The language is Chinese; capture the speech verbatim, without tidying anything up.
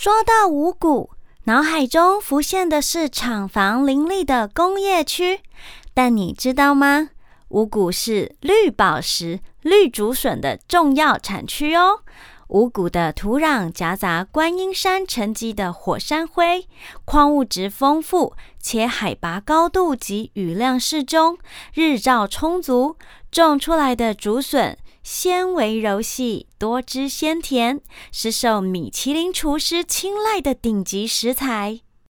说到五股，脑海中浮现的是厂房林立的工业区，但你知道吗？五股是绿宝石、绿竹笋的重要产区哦。五股的土壤夹杂观音山沉积的火山灰，矿物质丰富，且海拔高度及雨量适中，日照充足，种出来的竹笋纤维柔细，多汁鲜甜，是受米其林厨师青睐的顶级食材。